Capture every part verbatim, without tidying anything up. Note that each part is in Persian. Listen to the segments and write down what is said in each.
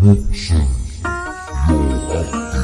Production. Yo, Abdi.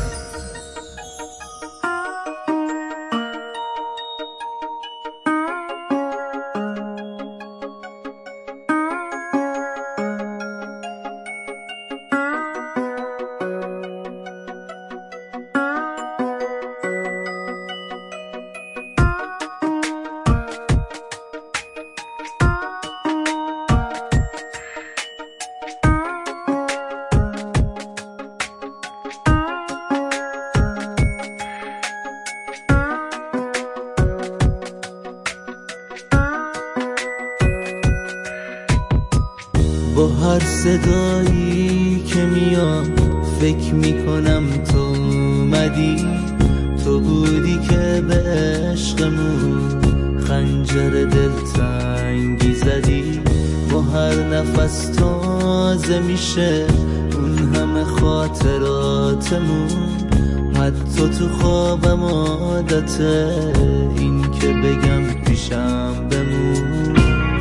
با هر صدایی که میاد فکر میکنم تو اومدی، تو بودی که به عشقمون خنجر دلتنگی زدی. با هر نفس تازه میشه اون همه خاطراتمون، حتی تو خوابم عادته این که بگم پیشم بمون.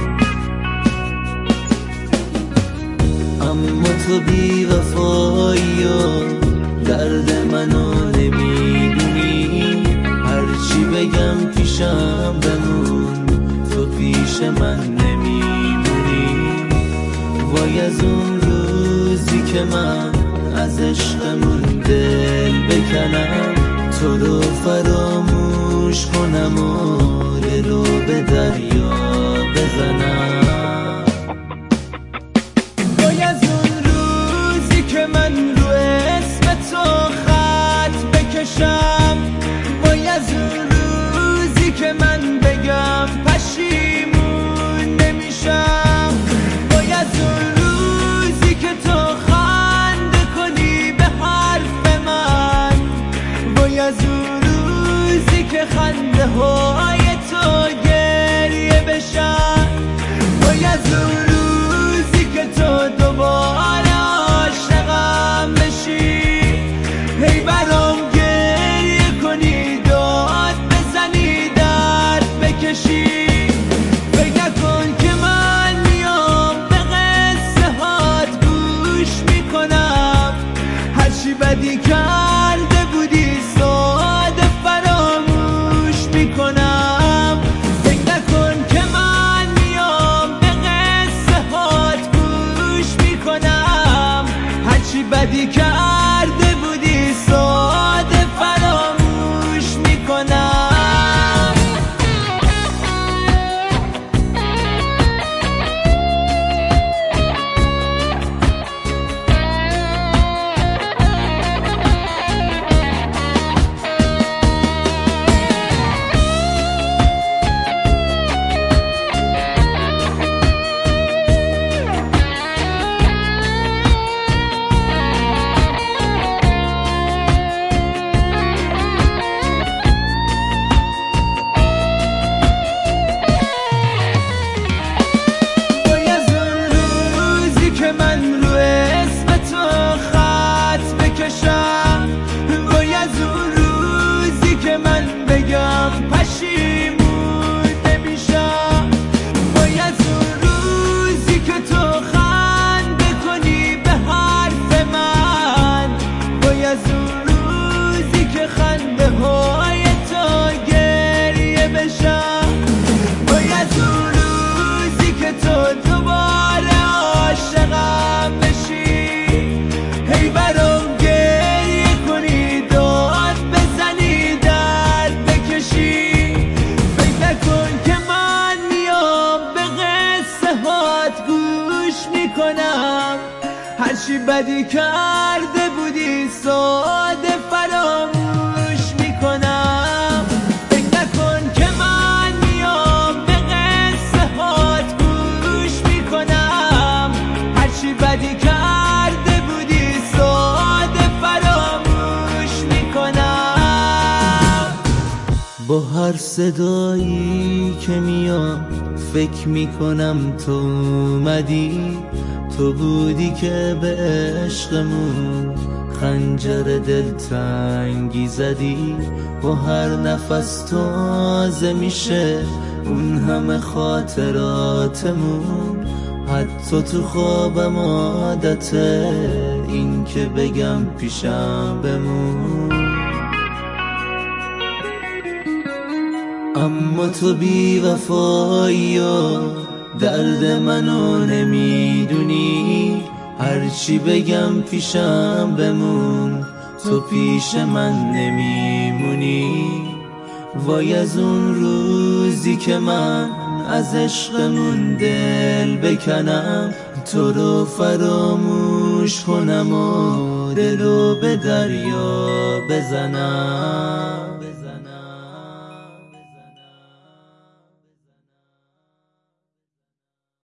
اما تو بی وفایی و درد منو نمیدونی، هرچی بگم پیشم بمون تو پیش من نمیمونی. وای از اون روزی که من از عشقمون دل بکنم، تو رو فراموش کنم و دل رو به دریا بزنم. من رو اسم تو خط بکشم، وای از اون روزی که من بگم پشیمون نمیشم. وای از اون روزی که تو خنده کنی به حرف من، وای از اون روزی که خنده های تو گریه بشن. وای از اون روزی که تو دوباره هی برام گریه کنی، داد بزنی، درد بکشی. فکر نکن که من میام به قصه هات گوش میکنم، هرچی بدی کرده بودی ساده فراموش میکنم. فکر نکن که من میام به قصه هات گوش میکنم، هرچی بدی کرده بودی ساده فراموش میکنم. من رو اسم تو خط بکشم، وای از اون روزی که من بگم پشیمون نمیشم. وای از اون روزی که تو خنده کنی به حرف من، وای از اون روزی که خنده های تو گریه بشن. وای از اون روزی که تو دوباره عاشقم بشی، هی برام گریه کنی، داد بزنی، درد بکشی. فکر نکن که من میام به قصه هات گوش میکنم، هرچی بدی کرده بودی ساده فراموش میکنم. فکر نکن که من میام به قصه هات گوش میکنم، هرچی بدی کرده بودی ساده فراموش میکنم. با هر صدایی که میاد فکر میکنم تو اومدی، تو بودی که به عشقمون خنجر دلتنگی زدی. با هر نفس تازه میشه اون همه خاطراتمون، حتی تو خوابم عادته این که بگم پیشم بمون. اما تو بی وفایی و درد منو نمیدونی، هرچی بگم پیشم بمون تو پیش من نمیمونی. وای از اون روزی که من از عشقمون دل بکنم، تو رو فراموش کنم و دلو به دریا بزنم.